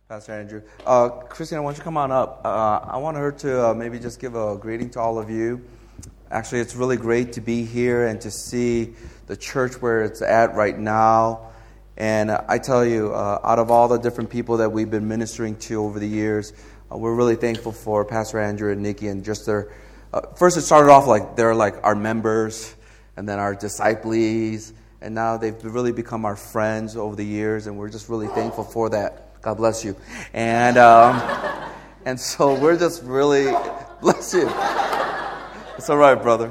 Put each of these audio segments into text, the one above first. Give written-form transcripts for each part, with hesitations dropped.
Pastor Andrew. Christina, why don't you come on up? I want her to maybe just give a greeting to all of you. Actually, it's really great to be here and to see the church where it's at right now. And I tell you, out of all the different people that we've been ministering to over the years, we're really thankful for Pastor Andrew and Nikki and just their... first, it started off like they're like our members and then our disciples. And now they've really become our friends over the years, and we're just really thankful for that. God bless you. And so we're just really, bless you. It's all right, brother.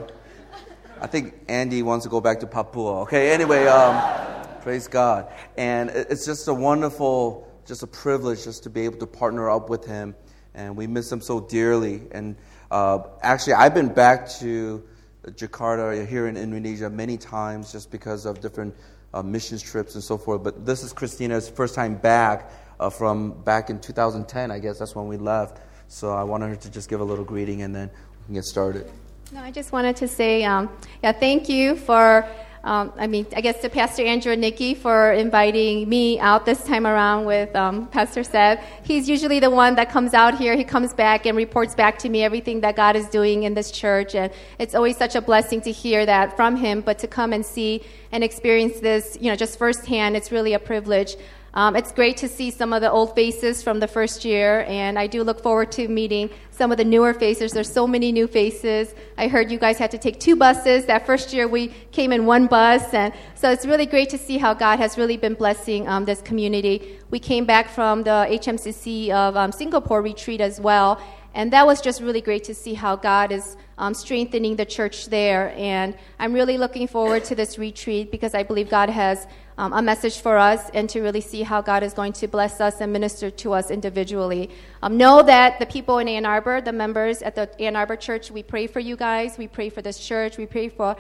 I think Andy wants to go back to Papua. Okay, anyway, praise God. And it's just a wonderful, just a privilege just to be able to partner up with him. And we miss him so dearly. And actually, I've been back to Jakarta here in Indonesia many times just because of different missions trips and so forth. But this is Christina's first time back. From back in 2010, I guess that's when we left. So I wanted her to just give a little greeting and then we can get started. No, I just wanted to say, thank you for, I guess to Pastor Andrew and Nikki for inviting me out this time around with Pastor Seb. He's usually the one that comes out here. He comes back and reports back to me everything that God is doing in this church. And it's always such a blessing to hear that from him, but to come and see and experience this, just firsthand, it's really a privilege. It's great to see some of the old faces from the first year, and I do look forward to meeting some of the newer faces. There's so many new faces. I heard you guys had to take 2 buses. That first year we came in 1 bus, and so it's really great to see how God has really been blessing this community. We came back from the HMCC of Singapore retreat as well, and that was just really great to see how God is strengthening the church there. And I'm really looking forward to this retreat because I believe God has a message for us and to really see how God is going to bless us and minister to us individually. Know that the people in Ann Arbor, the members at the Ann Arbor Church, we pray for you guys. We pray for this church. We pray for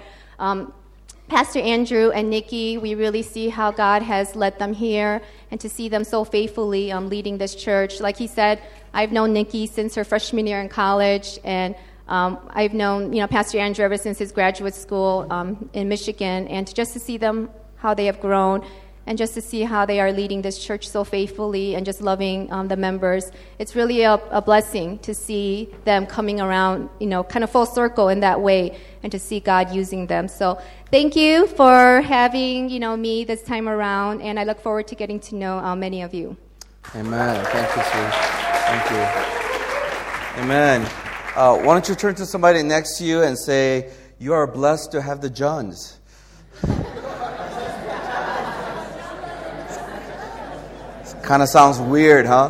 Pastor Andrew and Nikki. We really see how God has led them here and to see them so faithfully leading this church. Like he said, I've known Nikki since her freshman year in college, and I've known Pastor Andrew ever since his graduate school in Michigan, and just to see them, how they have grown, and just to see how they are leading this church so faithfully and just loving the members. It's really a blessing to see them coming around, kind of full circle in that way, and to see God using them. So thank you for having, me this time around, and I look forward to getting to know many of you. Amen. Thank you, sir. Thank you. Amen. Why don't you turn to somebody next to you and say, "You are blessed to have the Johns." Kind of sounds weird, huh?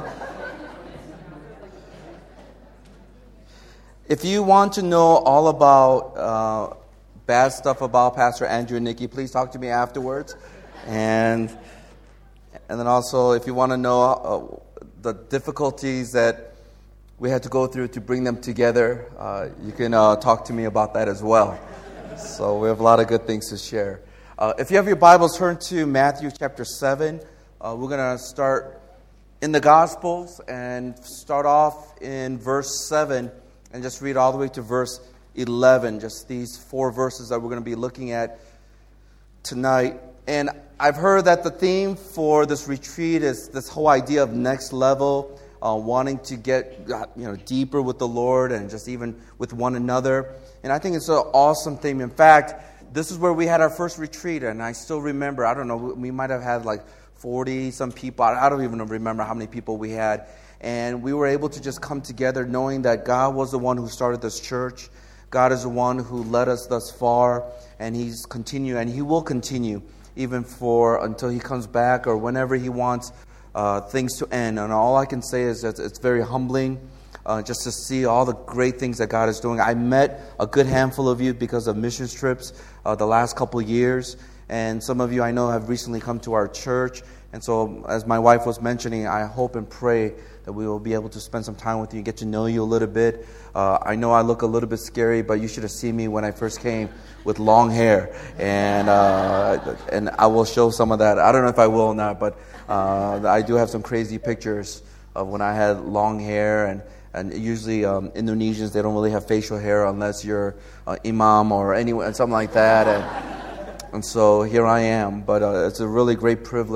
If you want to know all about bad stuff about Pastor Andrew and Nikki, please talk to me afterwards. And then also, if you want to know the difficulties that we had to go through to bring them together, you can talk to me about that as well. So we have a lot of good things to share. If you have your Bibles, turn to Matthew chapter 7. We're going to start in the Gospels and start off in verse 7 and just read all the way to verse 11. Just these 4 verses that we're going to be looking at tonight. And I've heard that the theme for this retreat is this whole idea of next level, wanting to get deeper with the Lord and just even with one another. And I think it's an awesome theme. In fact, this is where we had our first retreat, and I still remember, I don't know, we might have had like 40-some people. I don't even remember how many people we had. And we were able to just come together knowing that God was the one who started this church. God is the one who led us thus far, and He's continued, and He will continue even until He comes back or whenever He wants things to end. And all I can say is that it's very humbling just to see all the great things that God is doing. I met a good handful of you because of missions trips the last couple of years. And some of you I know have recently come to our church. And so, as my wife was mentioning, I hope and pray that we will be able to spend some time with you, get to know you a little bit. I know I look a little bit scary, but you should have seen me when I first came with long hair. And I will show some of that. I don't know if I will or not, but I do have some crazy pictures of when I had long hair. And usually Indonesians, they don't really have facial hair unless you're imam or anyone, something like that. And so here I am. But it's a really great privilege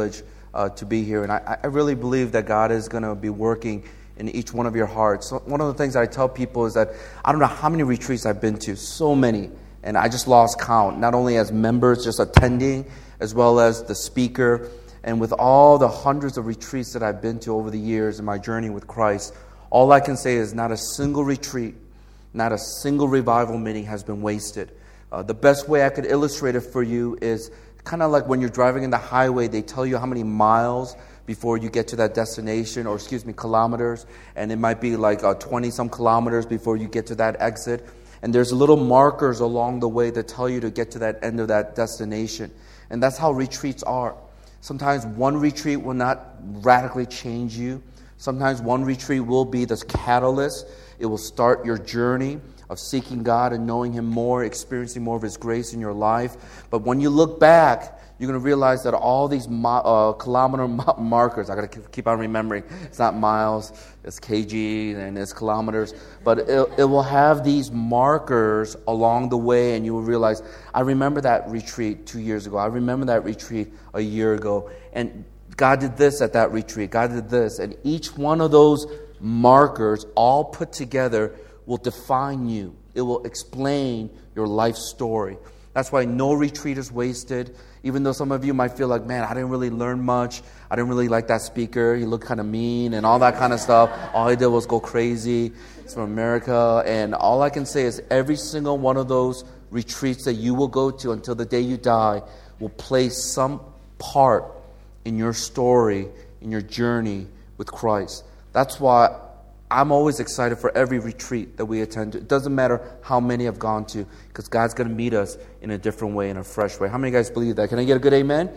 to be here. And I really believe that God is going to be working in each one of your hearts. So one of the things that I tell people is that I don't know how many retreats I've been to, so many, and I just lost count, not only as members just attending, as well as the speaker. And with all the hundreds of retreats that I've been to over the years in my journey with Christ, all I can say is not a single retreat, not a single revival meeting has been wasted. The best way I could illustrate it for you is kind of like when you're driving in the highway, they tell you how many miles before you get to that destination, or kilometers, and it might be like 20-some kilometers before you get to that exit. And there's little markers along the way that tell you to get to that end of that destination. And that's how retreats are. Sometimes one retreat will not radically change you. Sometimes one retreat will be this catalyst. It will start your journey of seeking God and knowing Him more, experiencing more of His grace in your life. But when you look back, you're going to realize that all these kilometer markers, I got to keep on remembering, it's not miles, it's kg and it's kilometers, but it will have these markers along the way, and you will realize, I remember that retreat 2 years ago. I remember that retreat a year ago. And God did this at that retreat. God did this. And each one of those markers, all put together, will define you. It will explain your life story. That's why no retreat is wasted. Even though some of you might feel like, man, I didn't really learn much. I didn't really like that speaker. He looked kind of mean and all that kind of stuff. All he did was go crazy. He's from America. And all I can say is every single one of those retreats that you will go to until the day you die will play some part in your story, in your journey with Christ. That's why I'm always excited for every retreat that we attend to. It doesn't matter how many I've gone to, because God's going to meet us in a different way, in a fresh way. How many of you guys believe that? Can I get a good amen?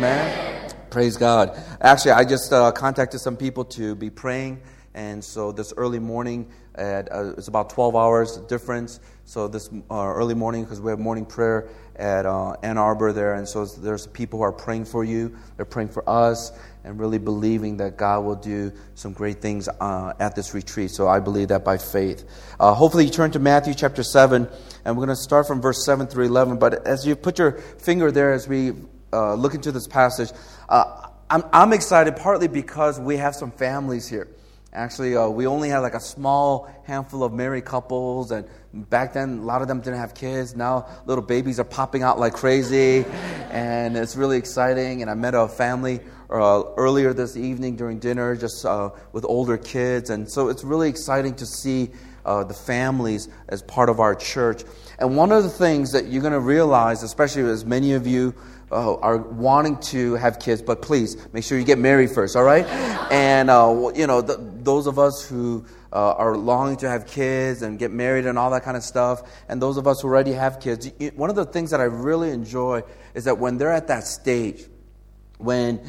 Amen. Praise God. Actually, I just contacted some people to be praying, and so this early morning, it's about 12 hours difference. So this early morning, because we have morning prayer at Ann Arbor there, and so there's people who are praying for you. They're praying for us, and really believing that God will do some great things at this retreat. So I believe that by faith. Hopefully you turn to Matthew chapter 7, and we're going to start from verse 7 through 11. But as you put your finger there, as we look into this passage, I'm excited partly because we have some families here. Actually, we only had like a small handful of married couples, and back then a lot of them didn't have kids. Now little babies are popping out like crazy, and it's really exciting. And I met a family earlier this evening during dinner, just with older kids, and so it's really exciting to see the families as part of our church. And one of the things that you're going to realize, especially as many of you are wanting to have kids, but please make sure you get married first, all right? And those of us who are longing to have kids and get married and all that kind of stuff, and those of us who already have kids, one of the things that I really enjoy is that when they're at that stage, when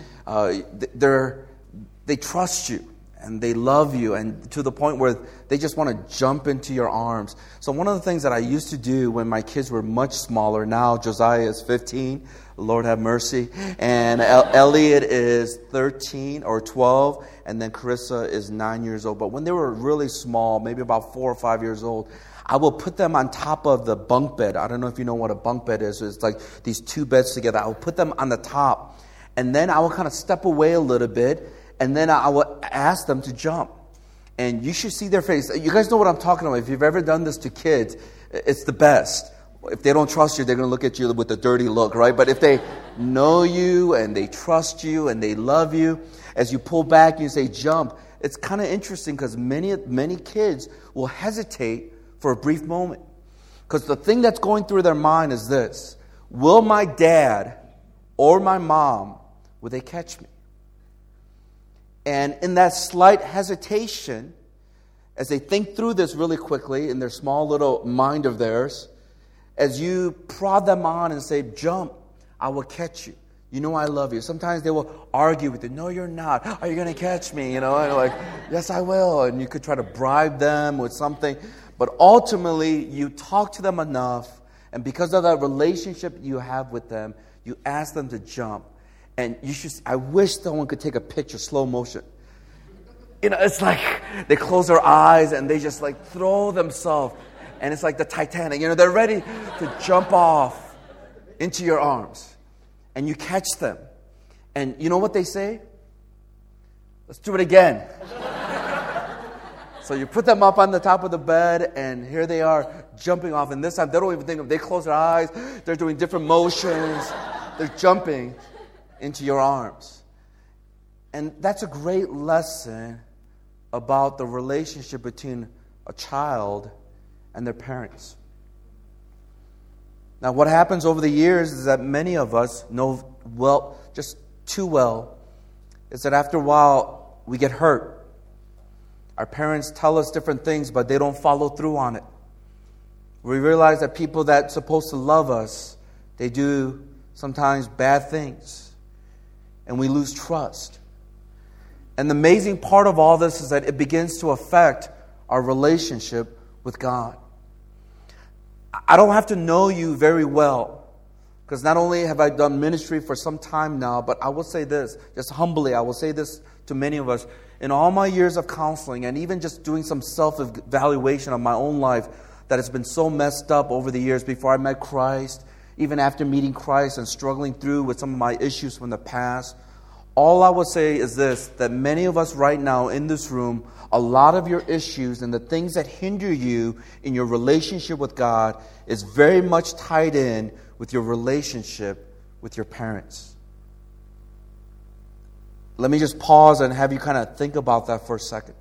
they trust you and they love you, and to the point where they just want to jump into your arms. So one of the things that I used to do when my kids were much smaller, now Josiah is 15, Lord have mercy, and Elliot is 13 or 12, and then Carissa is 9 years old. But when they were really small, maybe about 4 or 5 years old, I will put them on top of the bunk bed. I don't know if you know what a bunk bed is. It's like these two beds together. I will put them on the top, and then I will kind of step away a little bit, and then I will ask them to jump. And you should see their face. You guys know what I'm talking about. If you've ever done this to kids, it's the best. If they don't trust you, they're going to look at you with a dirty look, right? But if they know you and they trust you and they love you, as you pull back and you say jump, it's kind of interesting because many kids will hesitate for a brief moment. Because the thing that's going through their mind is this: will my dad or my mom, will they catch me? And in that slight hesitation, as they think through this really quickly in their small little mind of theirs, as you prod them on and say, jump, I will catch you. You know I love you. Sometimes they will argue with you. No, you're not. Are you going to catch me? And like, yes, I will. And you could try to bribe them with something. But ultimately, you talk to them enough, and because of that relationship you have with them, you ask them to jump. And I wish someone could take a picture, slow motion. It's like they close their eyes and they just like throw themselves. And it's like the Titanic. They're ready to jump off into your arms. And you catch them. And you know what they say? Let's do it again. So you put them up on the top of the bed, and here they are jumping off. And this time, they don't even think of it. They close their eyes. They're doing different motions. They're jumping into your arms. And that's a great lesson about the relationship between a child and their parents. Now, what happens over the years is that many of us know well, just too well, is that after a while, we get hurt. Our parents tell us different things, but they don't follow through on it. We realize that people that's supposed to love us, they do sometimes bad things. And we lose trust. And the amazing part of all this is that it begins to affect our relationship with God. I don't have to know you very well, because not only have I done ministry for some time now, but I will say this, just humbly, I will say this to many of us. In all my years of counseling, and even just doing some self-evaluation of my own life that has been so messed up over the years before I met Christ, even after meeting Christ and struggling through with some of my issues from the past, all I will say is this, that many of us right now in this room, a lot of your issues and the things that hinder you in your relationship with God is very much tied in with your relationship with your parents. Let me just pause and have you kind of think about that for a second.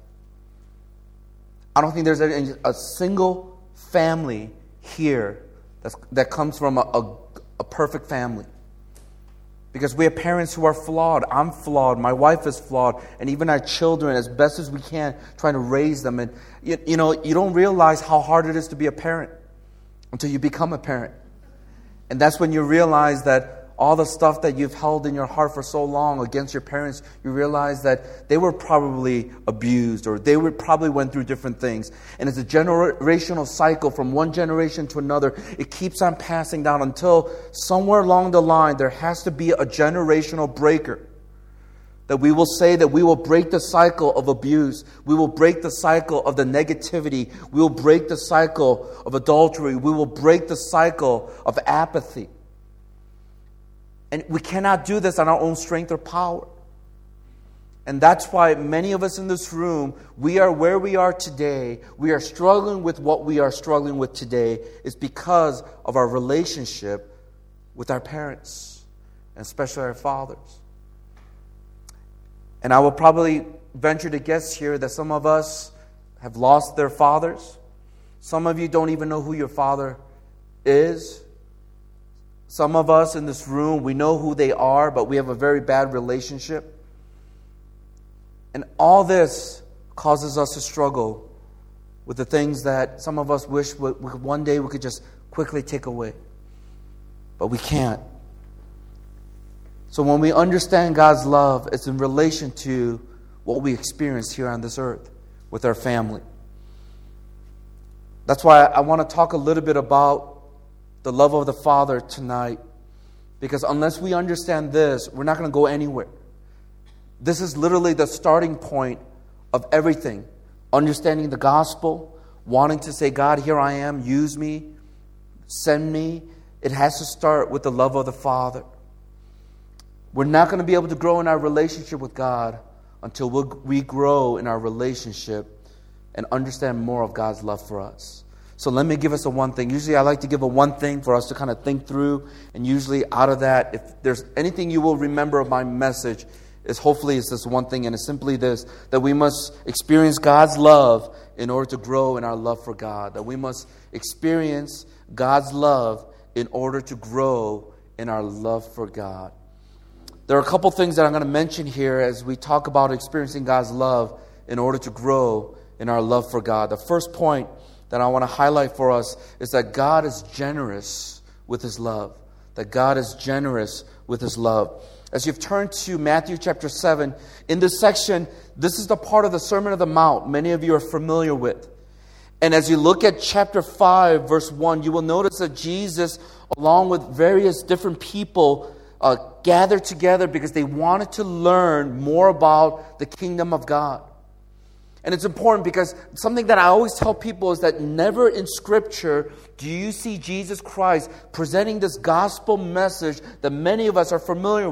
I don't think there's a single family here that comes from a perfect family. Because we have parents who are flawed. I'm flawed. My wife is flawed. And even our children, as best as we can, trying to raise them. And you don't realize how hard it is to be a parent until you become a parent. And that's when you realize that all the stuff that you've held in your heart for so long against your parents, you realize that they were probably abused, or they probably went through different things. And it's a generational cycle from one generation to another. It keeps on passing down until somewhere along the line there has to be a generational breaker. That we will say that we will break the cycle of abuse. We will break the cycle of the negativity. We will break the cycle of adultery. We will break the cycle of apathy. And we cannot do this on our own strength or power. And that's why many of us in this room, we are where we are today. We are struggling with what we are struggling with today. Is because of our relationship with our parents, and especially our fathers. And I will probably venture to guess here that some of us have lost their fathers. Some of you don't even know who your father is. Some of us in this room, we know who they are, but we have a very bad relationship. And all this causes us to struggle with the things that some of us wish one day we could just quickly take away. But we can't. So when we understand God's love, it's in relation to what we experience here on this earth with our family. That's why I want to talk a little bit about the love of the Father tonight. Because unless we understand this, we're not going to go anywhere. This is literally the starting point of everything. Understanding the gospel, wanting to say, God, here I am, use me, send me. It has to start with the love of the Father. We're not going to be able to grow in our relationship with God until we grow in our relationship and understand more of God's love for us. So let me give us a one thing. Usually I like to give a one thing for us to kind of think through. And usually out of that, if there's anything you will remember of my message, is hopefully it's this one thing. And it's simply this, that we must experience God's love in order to grow in our love for God. That we must experience God's love in order to grow in our love for God. There are a couple things that I'm going to mention here as we talk about experiencing God's love in order to grow in our love for God. The first point that I want to highlight for us is that God is generous with His love. That God is generous with His love. As you've turned to Matthew chapter 7, in this section, this is the part of the Sermon on the Mount many of you are familiar with. And as you look at chapter 5, verse 1, you will notice that Jesus, along with various different people, gathered together because they wanted to learn more about the kingdom of God. And it's important because something that I always tell people is that never in Scripture do you see Jesus Christ presenting this gospel message that many of us are familiar with.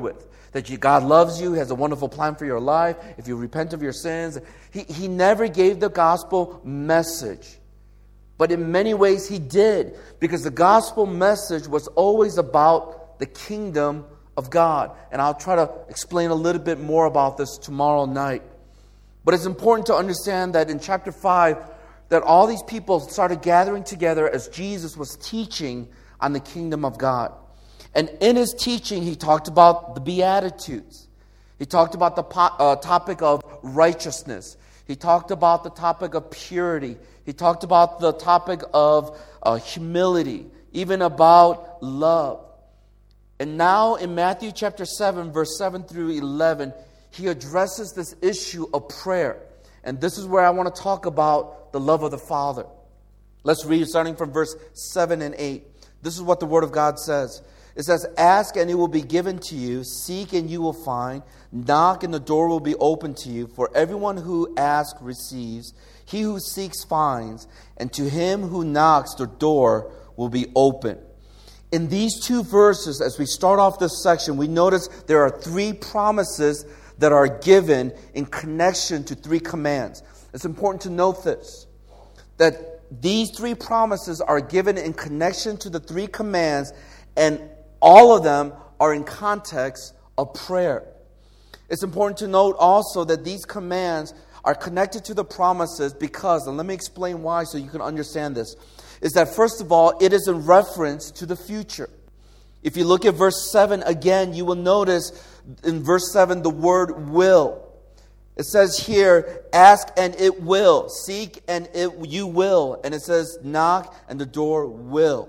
that God loves you, has a wonderful plan for your life, if you repent of your sins. He never gave the gospel message. But in many ways he did, because the gospel message was always about the kingdom of God. And I'll try to explain a little bit more about this tomorrow night. But it's important to understand that in chapter 5, that all these people started gathering together as Jesus was teaching on the kingdom of God. And in his teaching, he talked about the Beatitudes. He talked about the topic of righteousness. He talked about the topic of purity. He talked about the topic of humility, even about love. And now in Matthew chapter 7, verse 7 through 11, he addresses this issue of prayer. And this is where I want to talk about the love of the Father. Let's read starting from verse 7 and 8. This is what the Word of God says. It says, "Ask and it will be given to you. Seek and you will find. Knock and the door will be opened to you. For everyone who asks receives. He who seeks finds. And to him who knocks the door will be open." In these two verses, as we start off this section, we notice there are three promises that are given in connection to three commands. It's important to note this, that these three promises are given in connection to the three commands, and all of them are in context of prayer. It's important to note also that these commands are connected to the promises because, and let me explain why so you can understand this, is that first of all, it is in reference to the future. If you look at verse 7 again, you will notice in verse 7 the word will. It says here, ask and it will. Seek and you will. And it says knock and the door will.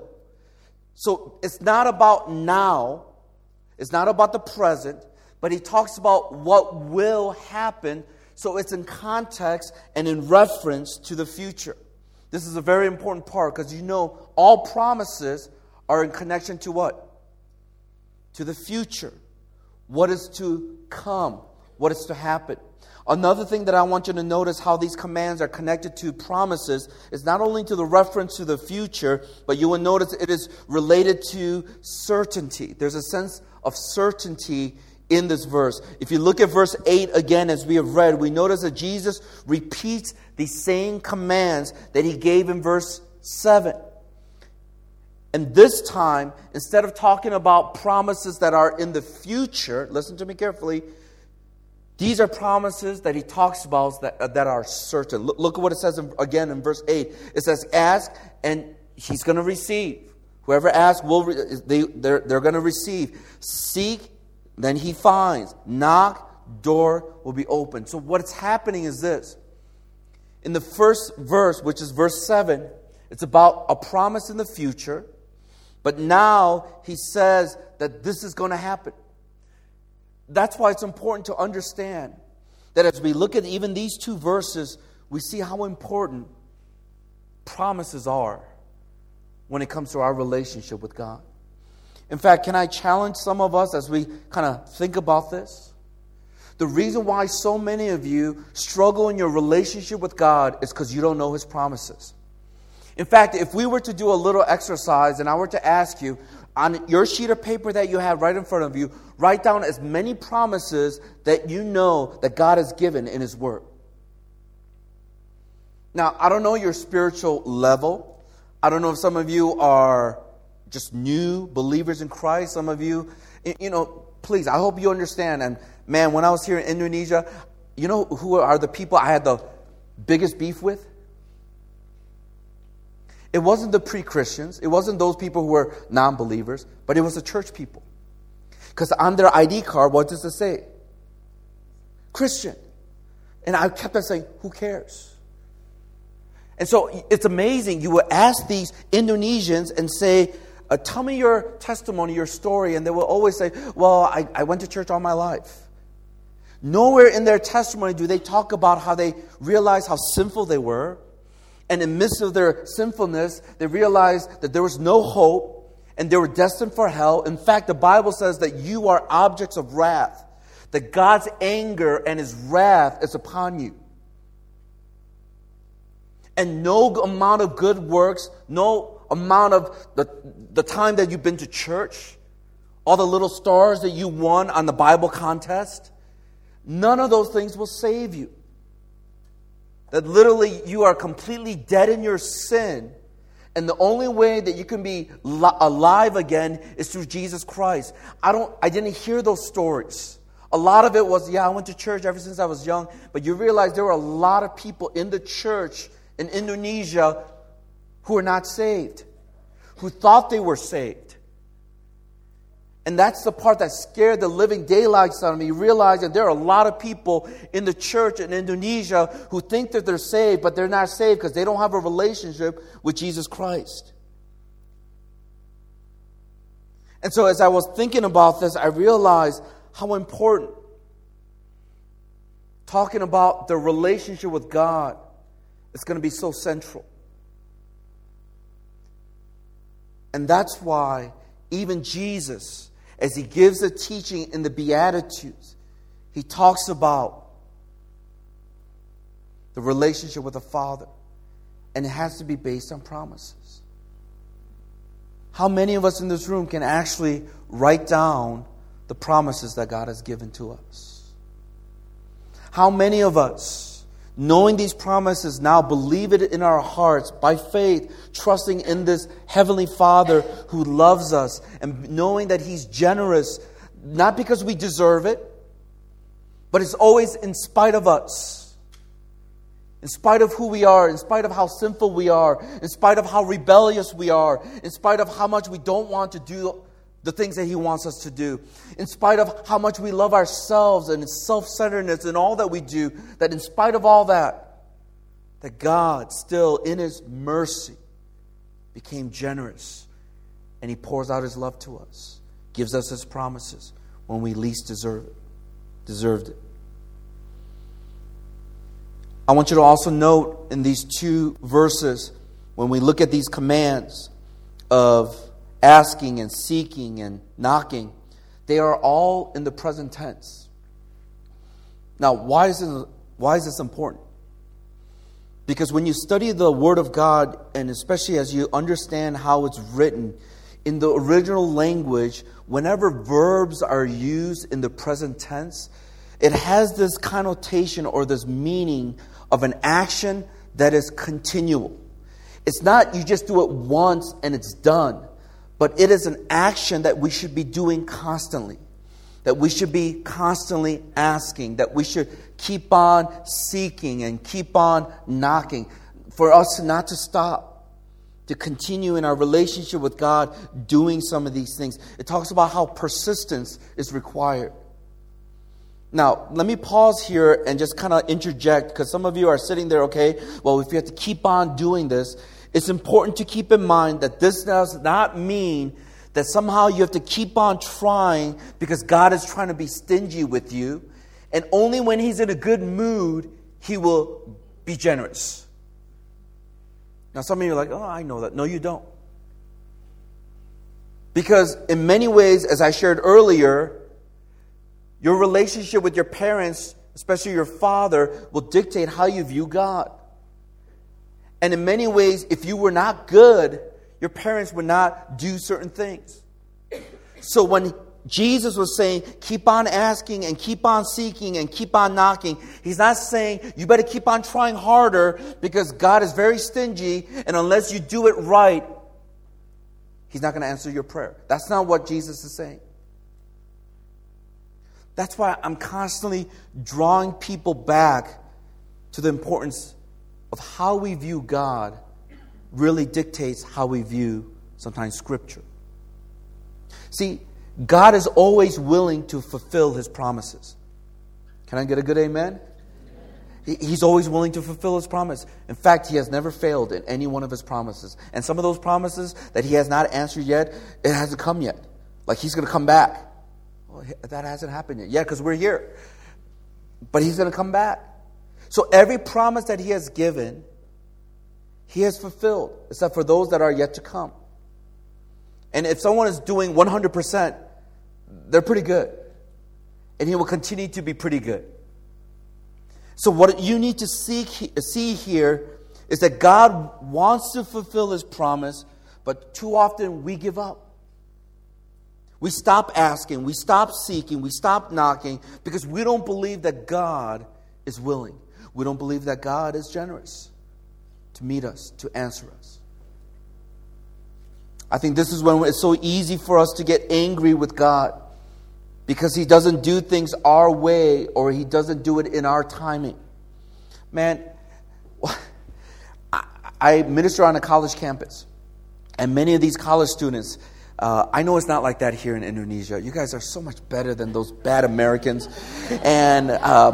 So it's not about now. It's not about the present. But he talks about what will happen. So it's in context and in reference to the future. This is a very important part because you know all promises are in connection to what? To the future. What is to come? What is to happen? Another thing that I want you to notice how these commands are connected to promises is not only to the reference to the future, but you will notice it is related to certainty. There's a sense of certainty in this verse. If you look at verse 8 again, as we have read, we notice that Jesus repeats the same commands that he gave in verse 7. And this time, instead of talking about promises that are in the future, listen to me carefully, these are promises that he talks about that are certain. Look at what it says again in verse 8. It says, ask and he's going to receive. Whoever asks, they're going to receive. Seek, then he finds. Knock, door will be open. So what's happening is this. In the first verse, which is verse 7, it's about a promise in the future. But now he says that this is going to happen. That's why it's important to understand that as we look at even these two verses, we see how important promises are when it comes to our relationship with God. In fact, can I challenge some of us as we kind of think about this? The reason why so many of you struggle in your relationship with God is because you don't know His promises. In fact, if we were to do a little exercise and I were to ask you, on your sheet of paper that you have right in front of you, write down as many promises that you know that God has given in His Word. Now, I don't know your spiritual level. I don't know if some of you are just new believers in Christ. Some of you, please, I hope you understand. And man, when I was here in Indonesia, you know who are the people I had the biggest beef with? It wasn't the pre-Christians. It wasn't those people who were non-believers. But it was the church people. Because on their ID card, what does it say? Christian. And I kept on saying, who cares? And so it's amazing. You would ask these Indonesians and say, tell me your testimony, your story. And they will always say, well, I went to church all my life. Nowhere in their testimony do they talk about how they realized how sinful they were. And in the midst of their sinfulness, they realized that there was no hope and they were destined for hell. In fact, the Bible says that you are objects of wrath, that God's anger and His wrath is upon you. And no amount of good works, no amount of the time that you've been to church, all the little stars that you won on the Bible contest, none of those things will save you. That literally you are completely dead in your sin, and the only way that you can be alive again is through Jesus Christ. I didn't hear those stories. A lot of it was, I went to church ever since I was young, but you realize there were a lot of people in the church in Indonesia who are not saved, who thought they were saved. And that's the part that scared the living daylights out of me, realizing there are a lot of people in the church in Indonesia who think that they're saved, but they're not saved because they don't have a relationship with Jesus Christ. And so as I was thinking about this, I realized how important talking about the relationship with God is going to be so central. And that's why even Jesus, as he gives a teaching in the Beatitudes, he talks about the relationship with the Father. And it has to be based on promises. How many of us in this room can actually write down the promises that God has given to us? How many of us, knowing these promises, now believe it in our hearts by faith, trusting in this Heavenly Father who loves us, and knowing that He's generous, not because we deserve it, but it's always in spite of us. In spite of who we are, in spite of how sinful we are, in spite of how rebellious we are, in spite of how much we don't want to do the things that He wants us to do, in spite of how much we love ourselves and self-centeredness and all that we do, that in spite of all that, that God still in His mercy became generous, and He pours out His love to us, gives us His promises when we least deserved it. I want you to also note in these two verses, when we look at these commands of asking and seeking and knocking, they are all in the present tense. Now, why is this important? Because when you study the Word of God, and especially as you understand how it's written, in the original language, whenever verbs are used in the present tense, it has this connotation or this meaning of an action that is continual. It's not you just do it once and it's done, but it is an action that we should be doing constantly, that we should be constantly asking, that we should keep on seeking and keep on knocking, for us not to stop, to continue in our relationship with God doing some of these things. It talks about how persistence is required. Now, let me pause here and just kind of interject, because some of you are sitting there, okay, well, if you have to keep on doing this, it's important to keep in mind that this does not mean that somehow you have to keep on trying because God is trying to be stingy with you, and only when He's in a good mood, He will be generous. Now, some of you are like, oh, I know that. No, you don't. Because in many ways, as I shared earlier, your relationship with your parents, especially your father, will dictate how you view God. And in many ways, if you were not good, your parents would not do certain things. So when Jesus was saying, keep on asking and keep on seeking and keep on knocking, He's not saying you better keep on trying harder because God is very stingy, and unless you do it right, He's not going to answer your prayer. That's not what Jesus is saying. That's why I'm constantly drawing people back to the importance of how we view God really dictates how we view sometimes Scripture. See, God is always willing to fulfill His promises. Can I get a good amen? He's always willing to fulfill His promise. In fact, He has never failed in any one of His promises. And some of those promises that He has not answered yet, it hasn't come yet. Like He's going to come back. Well, that hasn't happened yet. Yeah, because we're here. But He's going to come back. So every promise that He has given, He has fulfilled, except for those that are yet to come. And if someone is doing 100%, they're pretty good. And He will continue to be pretty good. So what you need to see here is that God wants to fulfill His promise, but too often we give up. We stop asking, we stop seeking, we stop knocking because we don't believe that God is willing. We don't believe that God is generous to meet us, to answer us. I think this is when it's so easy for us to get angry with God because He doesn't do things our way or He doesn't do it in our timing. Man, I minister on a college campus, and many of these college students, I know it's not like that here in Indonesia. You guys are so much better than those bad Americans. And,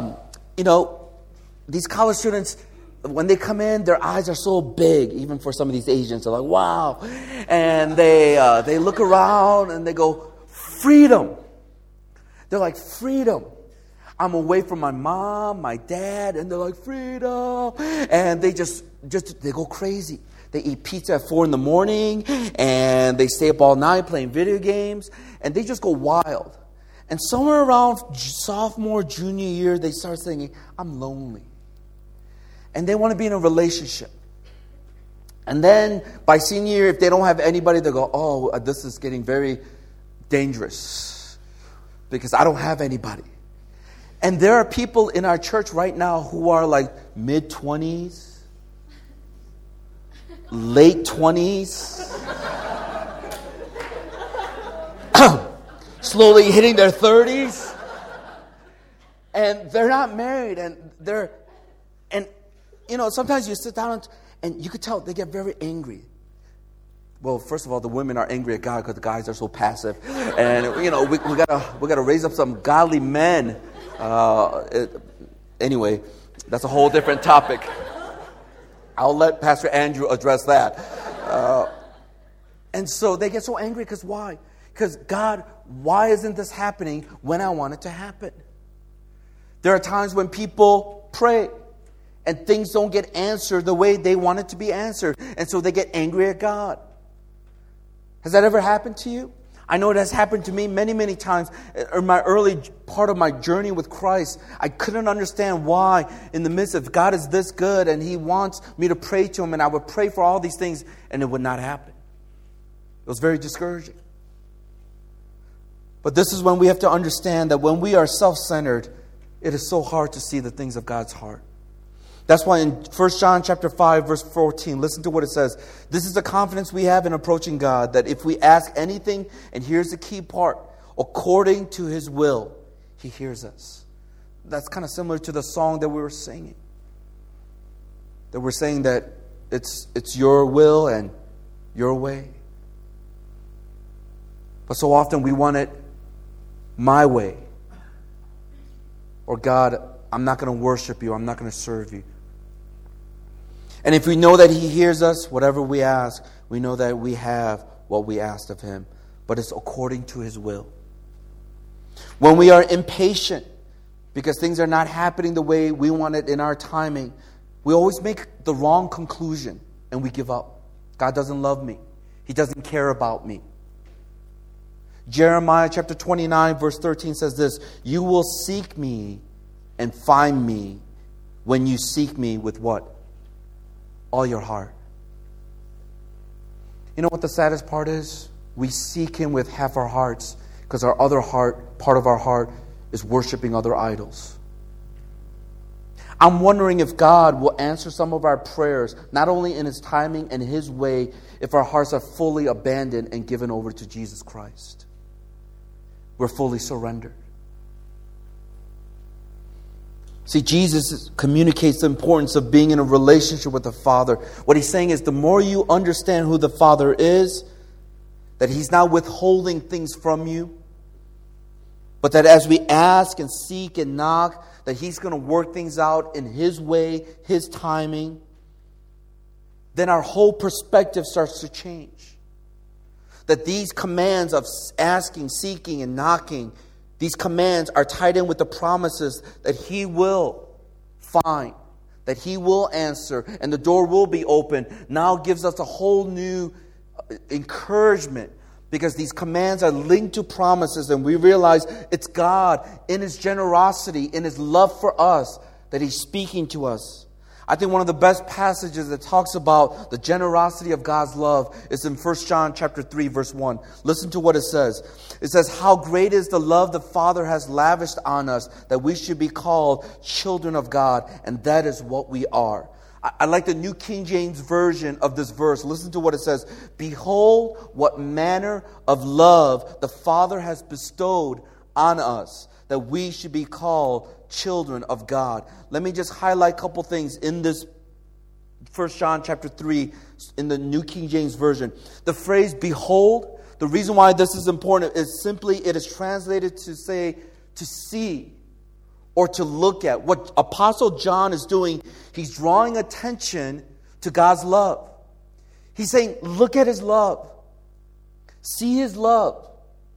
these college students, when they come in, their eyes are so big, even for some of these Asians. They're like, wow. And they look around and they go, freedom. They're like, freedom. I'm away from my mom, my dad, and they're like, freedom. And they they go crazy. They eat pizza at 4 a.m, and they stay up all night playing video games, and they just go wild. And somewhere around sophomore, junior year, they start thinking, I'm lonely. And they want to be in a relationship. And then by senior year, if they don't have anybody, they go, oh, this is getting very dangerous because I don't have anybody. And there are people in our church right now who are like mid-20s, late 20s, slowly hitting their 30s, and they're not married, and sometimes you sit down and you could tell they get very angry. Well, first of all, the women are angry at God because the guys are so passive, and we gotta raise up some godly men. Anyway, that's a whole different topic. I'll let Pastor Andrew address that. And so they get so angry because why? Because God, why isn't this happening when I want it to happen? There are times when people pray and things don't get answered the way they want it to be answered. And so they get angry at God. Has that ever happened to you? I know it has happened to me many, many times. In my early part of my journey with Christ, I couldn't understand why in the midst of God is this good and He wants me to pray to Him, and I would pray for all these things and it would not happen. It was very discouraging. But this is when we have to understand that when we are self-centered, it is so hard to see the things of God's heart. That's why in 1 John chapter 5, verse 14, listen to what it says. This is the confidence we have in approaching God, that if we ask anything, and here's the key part, according to His will, He hears us. That's kind of similar to the song that we were singing. That we're saying that it's your will and your way. But so often we want it my way. Or God, I'm not going to worship you. I'm not going to serve you. And if we know that He hears us, whatever we ask, we know that we have what we asked of Him. But it's according to His will. When we are impatient because things are not happening the way we want it in our timing, we always make the wrong conclusion and we give up. God doesn't love me. He doesn't care about me. Jeremiah chapter 29 verse 13 says this, you will seek me and find me when you seek me with what? All your heart. You know what the saddest part is? We seek Him with half our hearts because our other part of our heart is worshiping other idols. I'm wondering if God will answer some of our prayers, not only in His timing and His way, if our hearts are fully abandoned and given over to Jesus Christ. We're fully surrendered. See, Jesus communicates the importance of being in a relationship with the Father. What He's saying is the more you understand who the Father is, that He's not withholding things from you, but that as we ask and seek and knock, that He's going to work things out in His way, His timing, then our whole perspective starts to change. That these commands of asking, seeking, and knocking, these commands are tied in with the promises that He will find, that He will answer, and the door will be open. Now gives us a whole new encouragement because these commands are linked to promises, and we realize it's God in His generosity, in His love for us, that He's speaking to us. I think one of the best passages that talks about the generosity of God's love is in 1 John chapter 3, verse 1. Listen to what it says. It says, "How great is the love the Father has lavished on us, that we should be called children of God, and that is what we are." I like the New King James Version of this verse. Listen to what it says. "Behold, what manner of love the Father has bestowed on us, that we should be called children of God." Let me just highlight a couple things in this 1 John chapter 3 in the New King James Version. The phrase "behold," the reason why this is important is simply it is translated to say to see or to look at. What Apostle John is doing, he's drawing attention to God's love. He's saying, look at His love. See His love.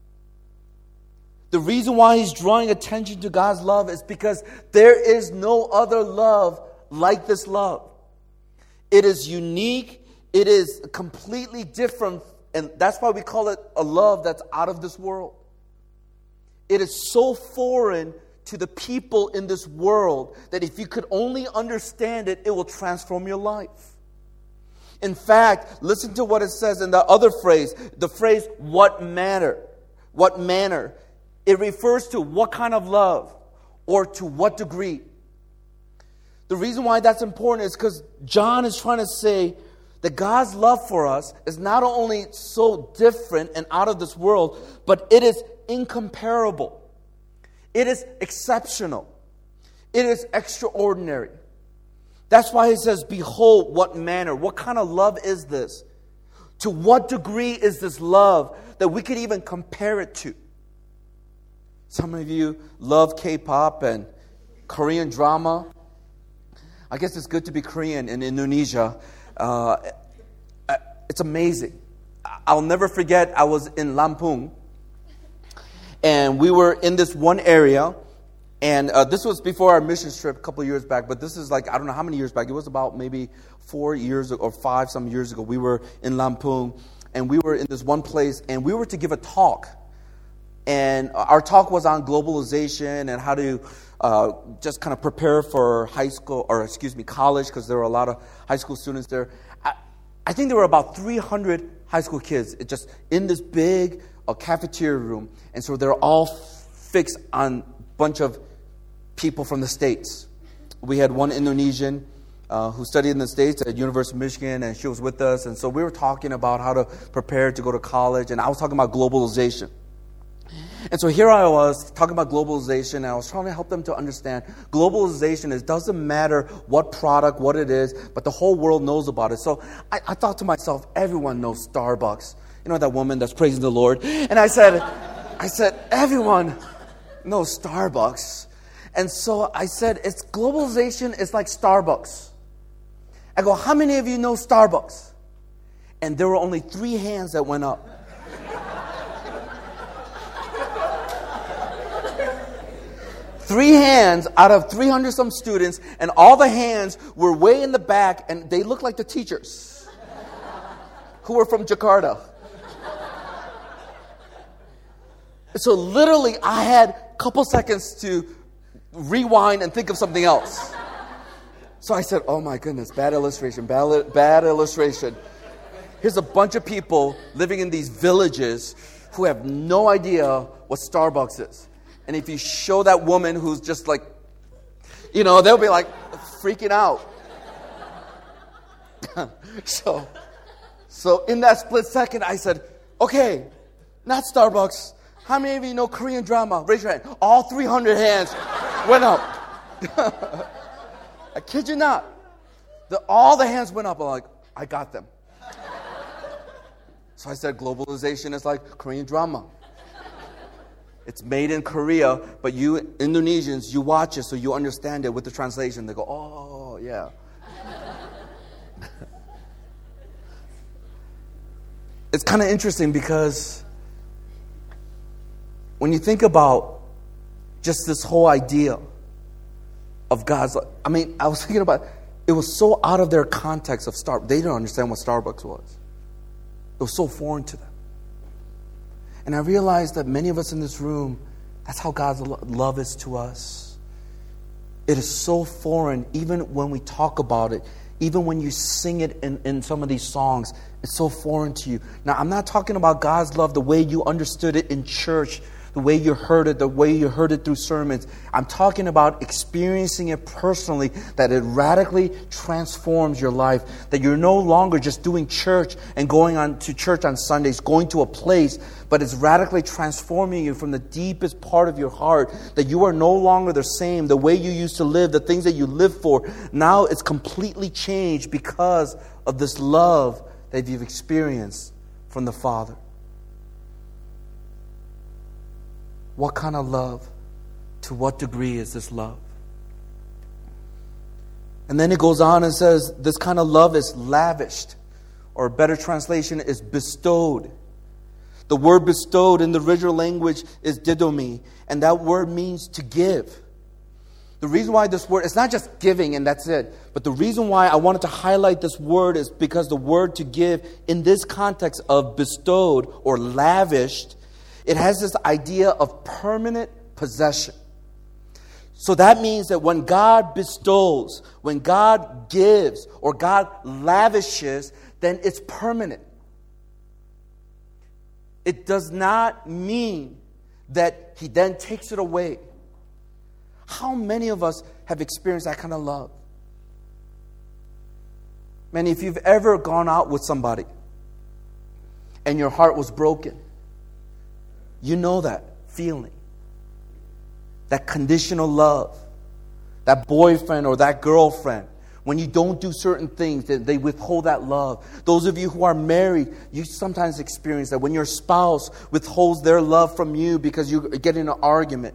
The reason why he's drawing attention to God's love is because there is no other love like this love. It is unique. It is completely different. And that's why we call it a love that's out of this world. It is so foreign to the people in this world that if you could only understand it, it will transform your life. In fact, listen to what it says in the other phrase, the phrase, "what manner." What manner? It refers to what kind of love or to what degree. The reason why that's important is because John is trying to say that God's love for us is not only so different and out of this world, but it is incomparable. It is exceptional. It is extraordinary. That's why he says, "Behold, what manner." What kind of love is this? To what degree is this love that we could even compare it to? Some of you love K-pop and Korean drama. I guess it's good to be Korean in Indonesia. It's amazing. I'll never forget, I was in Lampung. And we were in this one area. And this was before our mission trip a couple of years back. But this is like, I don't know how many years back. It was about maybe 4 years or 5 some years ago. We were in Lampung. And we were in this one place. And we were to give a talk. And our talk was on globalization and how to just kind of prepare for college, because there were a lot of high school students there. I think there were about 300 high school kids just in this big cafeteria room. And so they're all fixed on a bunch of people from the States. We had one Indonesian who studied in the States at University of Michigan, and she was with us. And so we were talking about how to prepare to go to college, and I was talking about globalization. And so here I was talking about globalization, and I was trying to help them to understand globalization. It doesn't matter what product, what it is, but the whole world knows about it. So I thought to myself, everyone knows Starbucks. You know that woman that's praising the Lord? And I said, everyone knows Starbucks. And so I said, globalization is like Starbucks. I go, how many of you know Starbucks? And there were only 3 hands that went up. 3 hands out of 300 some students, and all the hands were way in the back, and they looked like the teachers who were from Jakarta. So literally, I had a couple seconds to rewind and think of something else. So I said, oh my goodness, bad illustration. Here's a bunch of people living in these villages who have no idea what Starbucks is. And if you show that woman who's just like, they'll be like freaking out. So in that split second, I said, okay, not Starbucks. How many of you know Korean drama? Raise your hand. All 300 hands went up. I kid you not. All the hands went up. I'm like, I got them. So I said, globalization is like Korean drama. It's made in Korea, but you Indonesians, you watch it so you understand it with the translation. They go, oh, yeah. It's kind of interesting because when you think about just this whole idea of God's, I was thinking about, it was so out of their context of Starbucks. They didn't understand what Starbucks was. It was so foreign to them. And I realized that many of us in this room, that's how God's love is to us. it is so foreign, even when we talk about it, even when you sing it in some of these songs, it's so foreign to you. Now, I'm not talking about God's love the way you understood it in church, the way you heard it, the way you heard it through sermons. I'm talking about experiencing it personally, that it radically transforms your life, that you're no longer just doing church and going on to church on Sundays, going to a place, but it's radically transforming you from the deepest part of your heart, that you are no longer the same. The way you used to live, the things that you live for, now it's completely changed because of this love that you've experienced from the Father. What kind of love? To what degree is this love? And then it goes on and says, this kind of love is lavished, or a better translation is bestowed. The word bestowed in the original language is didomi, and that word means to give. The reason why this word, it's not just giving and that's it, but the reason why I wanted to highlight this word is because the word to give in this context of bestowed or lavished, it has this idea of permanent possession. So that means that when God bestows, when God gives, or God lavishes, then it's permanent. It does not mean that He then takes it away. How many of us have experienced that kind of love? Man, if you've ever gone out with somebody and your heart was broken, you know that feeling. That conditional love. That boyfriend or that girlfriend. When you don't do certain things, they withhold that love. Those of you who are married, you sometimes experience that when your spouse withholds their love from you because you get in an argument.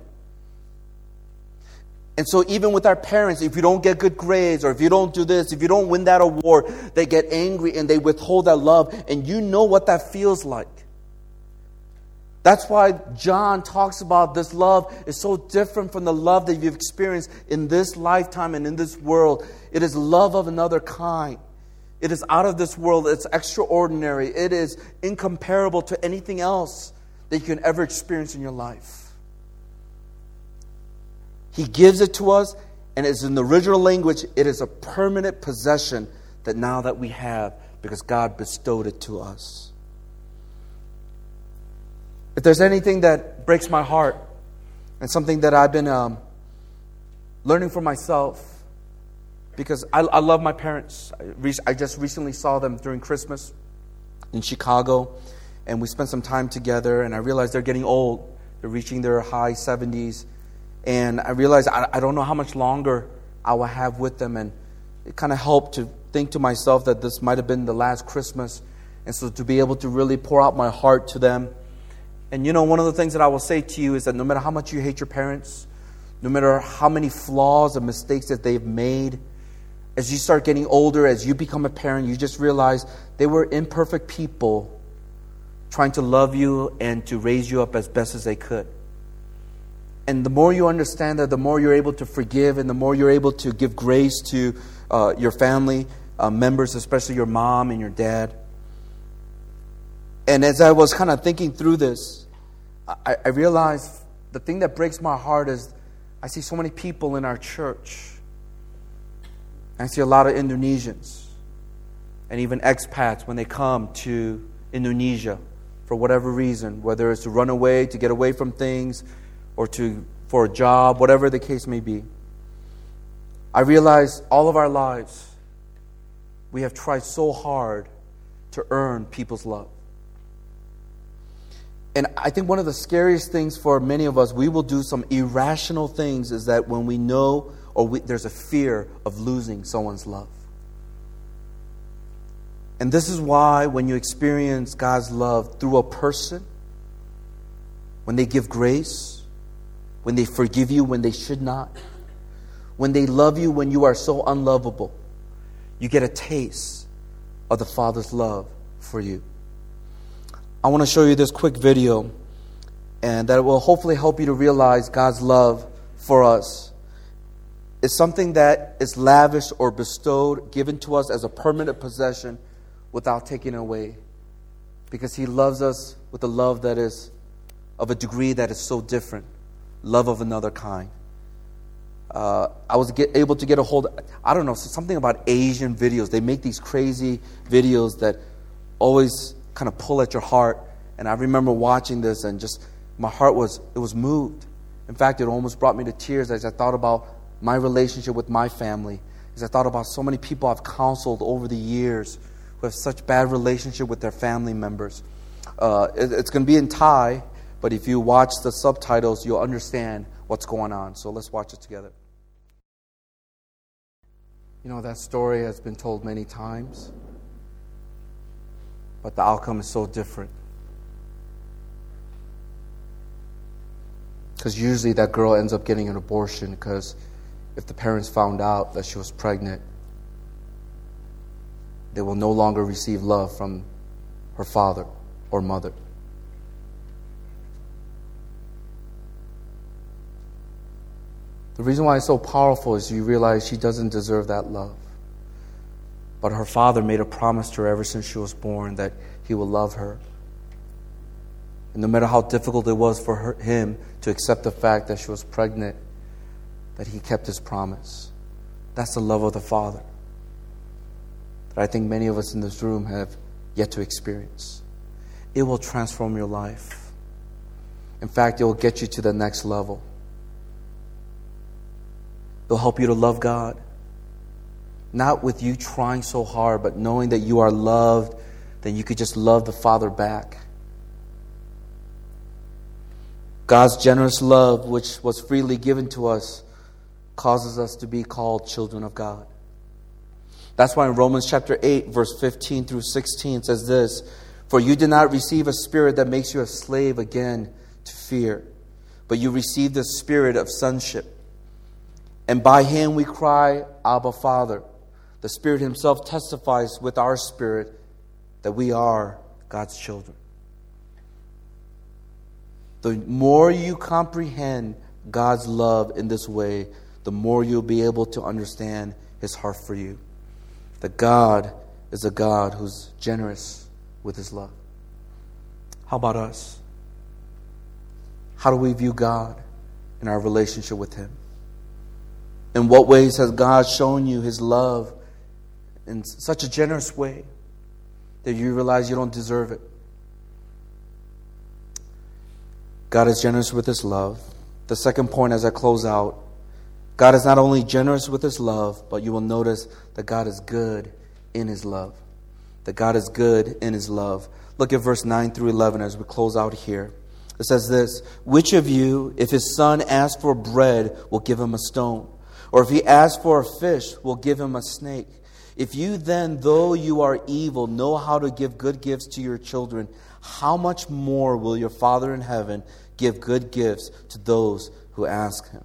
And so even with our parents, if you don't get good grades, or if you don't do this, if you don't win that award, they get angry and they withhold that love. And you know what that feels like. That's why John talks about this love is so different from the love that you've experienced in this lifetime and in this world. It is love of another kind. It is out of this world. It's extraordinary. It is incomparable to anything else that you can ever experience in your life. He gives it to us, and it's in the original language. It is a permanent possession that now that we have because God bestowed it to us. If there's anything that breaks my heart and something that I've been learning for myself, because I love my parents. I just recently saw them during Christmas in Chicago, and we spent some time together, and I realized they're getting old. They're reaching their high 70s, and I realized I don't know how much longer I will have with them, and it kind of helped to think to myself that this might have been the last Christmas, and so to be able to really pour out my heart to them. And you know, one of the things that I will say to you is that no matter how much you hate your parents, no matter how many flaws and mistakes that they've made, as you start getting older, as you become a parent, you just realize they were imperfect people trying to love you and to raise you up as best as they could. And the more you understand that, the more you're able to forgive, and the more you're able to give grace to your family members, especially your mom and your dad. And as I was kind of thinking through this, I realized the thing that breaks my heart is I see so many people in our church. I see a lot of Indonesians and even expats when they come to Indonesia for whatever reason, whether it's to run away, to get away from things, or for a job, whatever the case may be. I realize all of our lives we have tried so hard to earn people's love. And I think one of the scariest things for many of us, we will do some irrational things, is that when we know there's a fear of losing someone's love. And this is why when you experience God's love through a person, when they give grace, when they forgive you when they should not, when they love you when you are so unlovable, you get a taste of the Father's love for you. I want to show you this quick video, and that will hopefully help you to realize God's love for us. It's something that is lavished or bestowed, given to us as a permanent possession without taking it away. Because He loves us with a love that is of a degree that is so different. Love of another kind. I was able to get a hold of, I don't know, something about Asian videos. They make these crazy videos that always kind of pull at your heart. And I remember watching this and just, my heart was moved. In fact, it almost brought me to tears as I thought about my relationship with my family, as I thought about so many people I've counseled over the years who have such bad relationship with their family members. It's going to be in Thai, but if you watch the subtitles, you'll understand what's going on. So let's watch it together. You know, that story has been told many times, but the outcome is so different. Because usually that girl ends up getting an abortion because if the parents found out that she was pregnant, they will no longer receive love from her father or mother. The reason why it's so powerful is you realize she doesn't deserve that love. But her father made a promise to her ever since she was born that he will love her. And no matter how difficult it was for him to accept the fact that she was pregnant, that he kept his promise. That's the love of the Father that I think many of us in this room have yet to experience. It will transform your life. In fact, it will get you to the next level. It'll help you to love God. Not with you trying so hard, but knowing that you are loved, then you could just love the Father back. God's generous love, which was freely given to us, causes us to be called children of God. That's why in Romans chapter 8, verse 15 through 16 it says this, "For you did not receive a spirit that makes you a slave again to fear, but you received the spirit of sonship. And by him we cry, Abba, Father." The Spirit himself testifies with our spirit that we are God's children. The more you comprehend God's love in this way, the more you'll be able to understand his heart for you. That God is a God who's generous with his love. How about us? How do we view God in our relationship with him? In what ways has God shown you his love in such a generous way that you realize you don't deserve it? God is generous with his love. The second point as I close out, God is not only generous with his love, but you will notice that God is good in his love. That God is good in his love. Look at verse 9 through 11 as we close out here. It says this, "Which of you, if his son asks for bread, will give him a stone? Or if he asks for a fish, will give him a snake? If you then, though you are evil, know how to give good gifts to your children, how much more will your Father in heaven give good gifts to those who ask him?"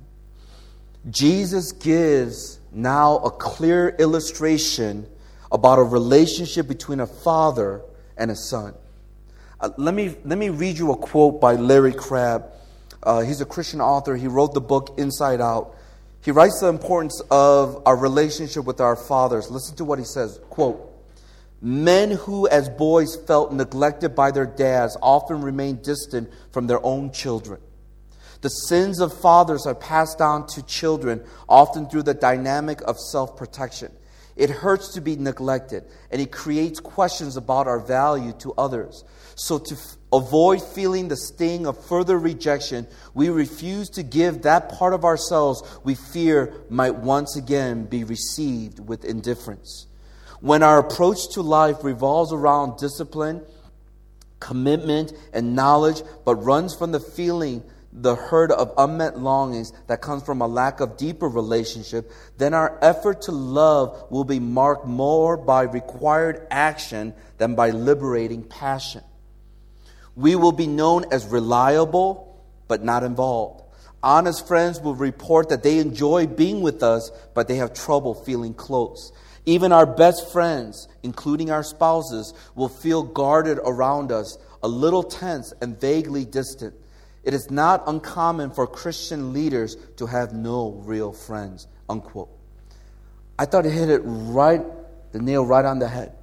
Jesus gives now a clear illustration about a relationship between a father and a son. Let me read you a quote by Larry Crabb. He's a Christian author. He wrote the book Inside Out. He writes the importance of our relationship with our fathers. Listen to what he says. Quote, "Men who as boys felt neglected by their dads often remain distant from their own children. The sins of fathers are passed down to children, often through the dynamic of self-protection. It hurts to be neglected, and it creates questions about our value to others. So to avoid feeling the sting of further rejection, we refuse to give that part of ourselves we fear might once again be received with indifference. When our approach to life revolves around discipline, commitment, and knowledge, but runs from the hurt of unmet longings that comes from a lack of deeper relationship, then our effort to love will be marked more by required action than by liberating passion. We will be known as reliable, but not involved. Honest friends will report that they enjoy being with us, but they have trouble feeling close. Even our best friends, including our spouses, will feel guarded around us, a little tense and vaguely distant. It is not uncommon for Christian leaders to have no real friends." Unquote. I thought it hit the nail right on the head.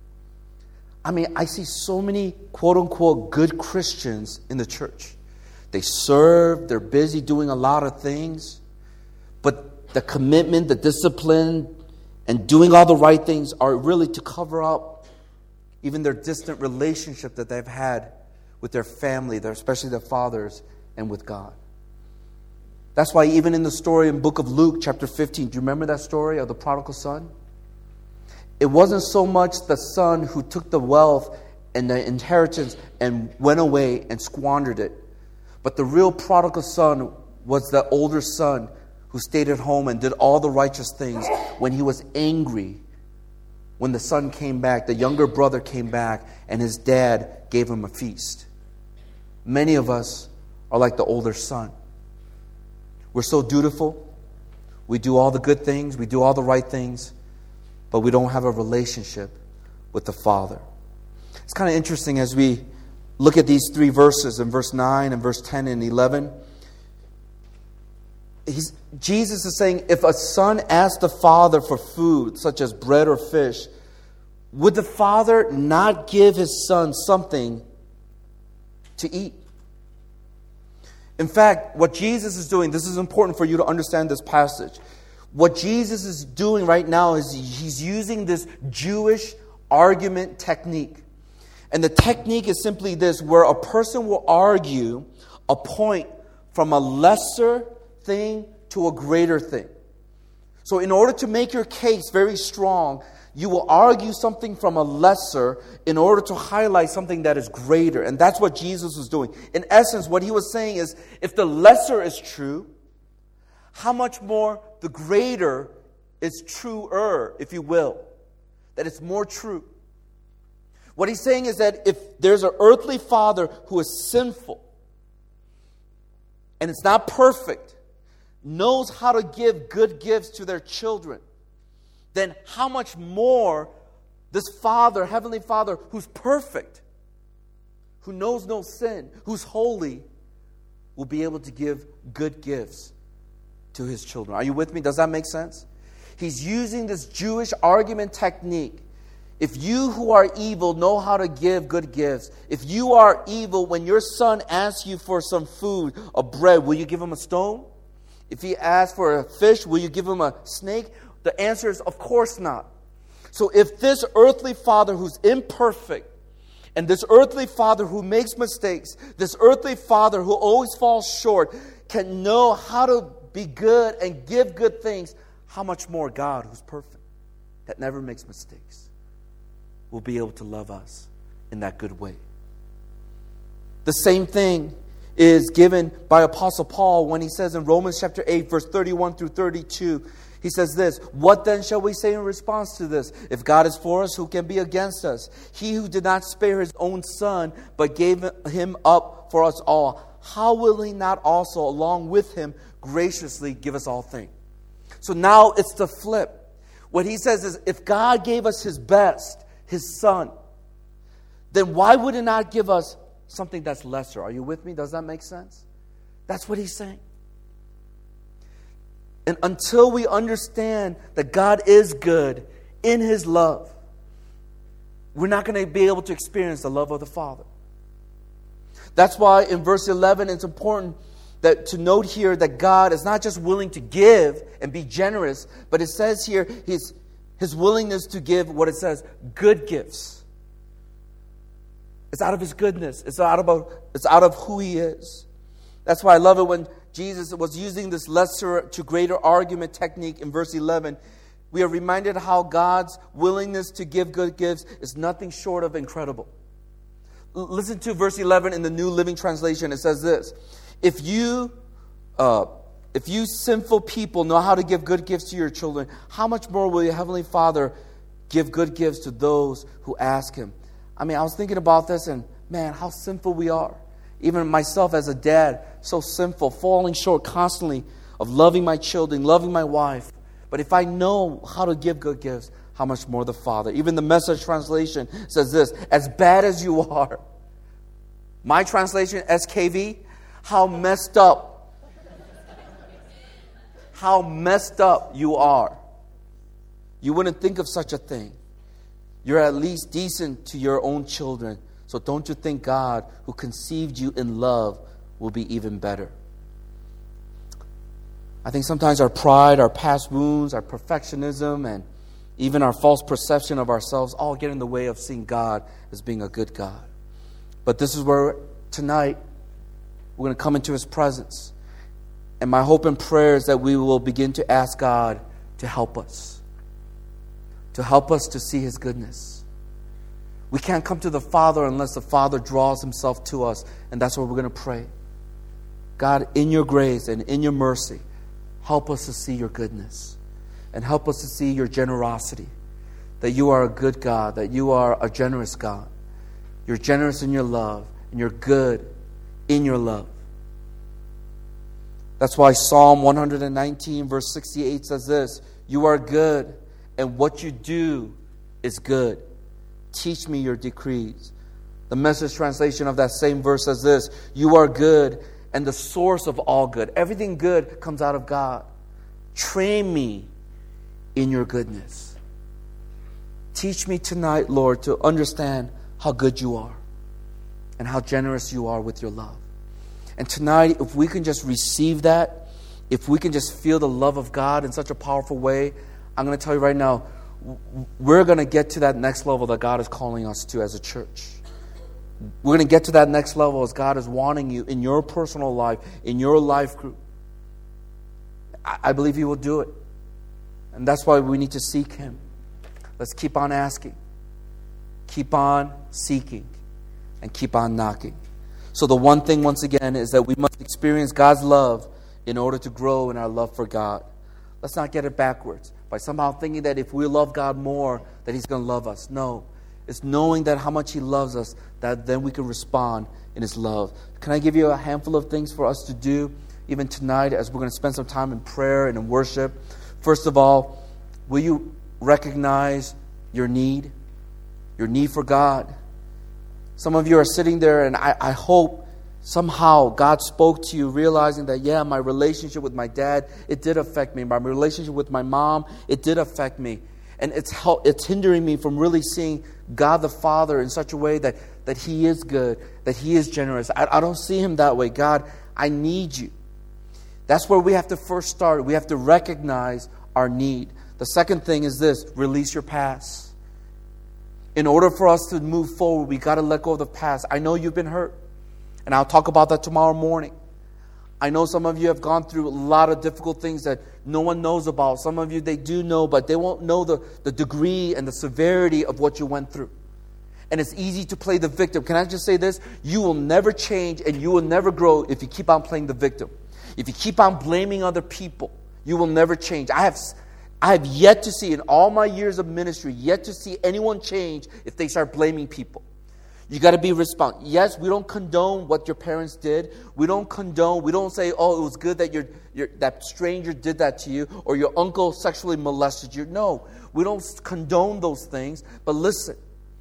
I mean, I see so many quote-unquote good Christians in the church. They serve, they're busy doing a lot of things, but the commitment, the discipline, and doing all the right things are really to cover up even their distant relationship that they've had with their family, especially their fathers, and with God. That's why even in the story in the book of Luke, chapter 15, do you remember that story of the prodigal son? It wasn't so much the son who took the wealth and the inheritance and went away and squandered it. But the real prodigal son was the older son who stayed at home and did all the righteous things when he was angry. When the son came back, the younger brother came back, and his dad gave him a feast. Many of us are like the older son. We're so dutiful. We do all the good things. We do all the right things. But we don't have a relationship with the Father. It's kind of interesting as we look at these three verses in verse 9 and verse 10 and 11. Jesus is saying, if a son asks the father for food, such as bread or fish, would the father not give his son something to eat? In fact, what Jesus is doing, this is important for you to understand this passage. What Jesus is doing right now is he's using this Jewish argument technique. And the technique is simply this, where a person will argue a point from a lesser thing to a greater thing. So in order to make your case very strong, you will argue something from a lesser in order to highlight something that is greater. And that's what Jesus was doing. In essence, what he was saying is, if the lesser is true, how much more the greater is truer, if you will. That it's more true. What he's saying is that if there's an earthly father who is sinful, and it's not perfect, knows how to give good gifts to their children, then how much more this Father, Heavenly Father, who's perfect, who knows no sin, who's holy, will be able to give good gifts to His children. Are you with me? Does that make sense? He's using this Jewish argument technique. If you who are evil know how to give good gifts, if you are evil, when your son asks you for some food, a bread, will you give him a stone? If he asks for a fish, will you give him a snake? The answer is, of course not. So if this earthly father who's imperfect, and this earthly father who makes mistakes, this earthly father who always falls short, can know how to be good and give good things, how much more God, who's perfect, that never makes mistakes, will be able to love us in that good way. The same thing is given by Apostle Paul when he says in Romans chapter 8, verse 31 through 32, he says this, "What then shall we say in response to this? If God is for us, who can be against us? He who did not spare His own Son, but gave Him up for us all, how will He not also, along with Him, graciously give us all things?" So now it's the flip. What he says is, if God gave us His best, His Son, then why would He not give us something that's lesser? Are you with me? Does that make sense? That's what he's saying. And until we understand that God is good in His love, we're not going to be able to experience the love of the Father. That's why in verse 11 it's important that to note here that God is not just willing to give and be generous, but it says here His willingness to give, what it says, good gifts. It's out of His goodness. It's out of who He is. That's why I love it when Jesus was using this lesser to greater argument technique in verse 11. We are reminded how God's willingness to give good gifts is nothing short of incredible. Listen to verse 11 in the New Living Translation. It says this, If you sinful people know how to give good gifts to your children, how much more will your Heavenly Father give good gifts to those who ask Him? I mean, I was thinking about this and, man, how sinful we are. Even myself as a dad, so sinful, falling short constantly of loving my children, loving my wife. But if I know how to give good gifts, how much more the Father. Even the Message translation says this, as bad as you are. My translation, SKV, how messed up. How messed up you are. You wouldn't think of such a thing. You're at least decent to your own children. So don't you think God, who conceived you in love, will be even better? I think sometimes our pride, our past wounds, our perfectionism, and even our false perception of ourselves all get in the way of seeing God as being a good God. But this is where tonight we're going to come into His presence. And my hope and prayer is that we will begin to ask God to help us. To help us to see His goodness. We can't come to the Father unless the Father draws Himself to us. And that's what we're going to pray. God, in your grace and in your mercy, help us to see your goodness. And help us to see your generosity. That you are a good God. That you are a generous God. You're generous in your love. And you're good in your love. That's why Psalm 119 verse 68 says this. You are good, and what you do is good. Teach me your decrees. The Message translation of that same verse says this. You are good, and the source of all good. Everything good comes out of God. Train me in your goodness. Teach me tonight, Lord, to understand how good you are and how generous you are with your love. And tonight, if we can just receive that, if we can just feel the love of God in such a powerful way, I'm going to tell you right now, we're going to get to that next level that God is calling us to as a church. We're going to get to that next level as God is wanting you in your personal life, in your life group. I believe He will do it. And that's why we need to seek Him. Let's keep on asking, keep on seeking, and keep on knocking. So the one thing, once again, is that we must experience God's love in order to grow in our love for God. Let's not get it backwards by somehow thinking that if we love God more, that He's going to love us. No. It's knowing that how much He loves us, that then we can respond in His love. Can I give you a handful of things for us to do, even tonight, as we're going to spend some time in prayer and in worship? First of all, will you recognize your need for God? Some of you are sitting there, and I hope somehow God spoke to you, realizing that, yeah, my relationship with my dad, it did affect me. My relationship with my mom, it did affect me. And it's hindering me from really seeing God the Father in such a way that He is good, that He is generous. I don't see Him that way. God, I need you. That's where we have to first start. We have to recognize our need. The second thing is this: release your past. In order for us to move forward, we got to let go of the past. I know you've been hurt, and I'll talk about that tomorrow morning. I know some of you have gone through a lot of difficult things that no one knows about. Some of you, they do know, but they won't know the degree and the severity of what you went through. And it's easy to play the victim. Can I just say this? You will never change and you will never grow if you keep on playing the victim. If you keep on blaming other people, you will never change. I have yet to see, in all my years of ministry, yet to see anyone change if they start blaming people. You got to be responsible. Yes, we don't condone what your parents did. We don't say, oh, it was good that that stranger did that to you, or your uncle sexually molested you. No, we don't condone those things. But listen,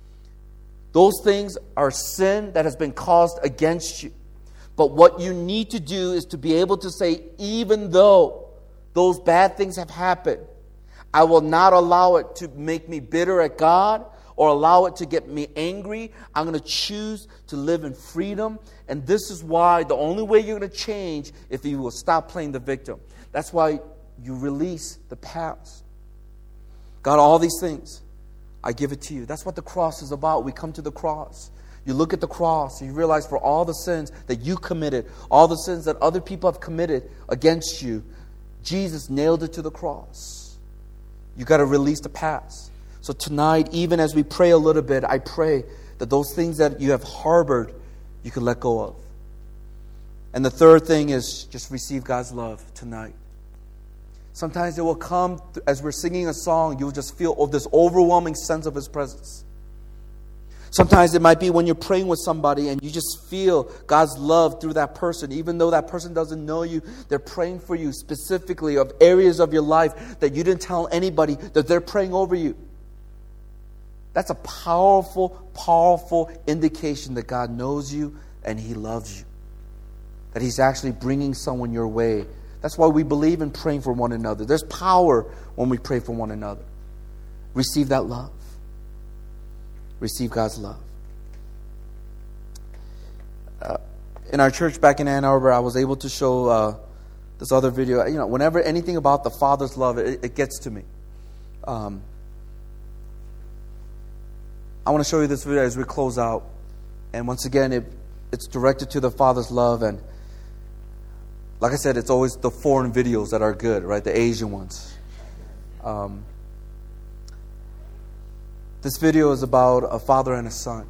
those things are sin that has been caused against you. But what you need to do is to be able to say, even though those bad things have happened, I will not allow it to make me bitter at God or allow it to get me angry. I'm going to choose to live in freedom. And this is why the only way you're going to change if you will stop playing the victim. That's why you release the past. God, all these things, I give it to you. That's what the cross is about. We come to the cross. You look at the cross, and you realize for all the sins that you committed, all the sins that other people have committed against you, Jesus nailed it to the cross. You got to release the past. So tonight, even as we pray a little bit, I pray that those things that you have harbored, you can let go of. And the third thing is just receive God's love tonight. Sometimes it will come as we're singing a song, you'll just feel this overwhelming sense of His presence. Sometimes it might be when you're praying with somebody and you just feel God's love through that person. Even though that person doesn't know you, they're praying for you specifically of areas of your life that you didn't tell anybody that they're praying over you. That's a powerful, powerful indication that God knows you and He loves you. That He's actually bringing someone your way. That's why we believe in praying for one another. There's power when we pray for one another. Receive that love. Receive God's love. In our church back in Ann Arbor, I was able to show this other video. Whenever anything about the Father's love, it gets to me. I want to show you this video as we close out. And once again, it's directed to the Father's love. And like I said, it's always the foreign videos that are good, right? The Asian ones. This video is about a father and a son,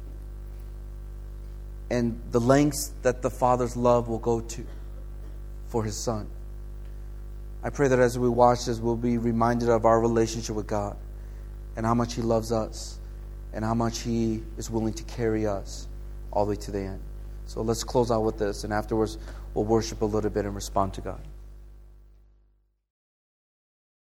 and the lengths that the Father's love will go to for His Son. I pray that as we watch this, we'll be reminded of our relationship with God and how much He loves us and how much He is willing to carry us all the way to the end. So let's close out with this, and afterwards we'll worship a little bit and respond to God.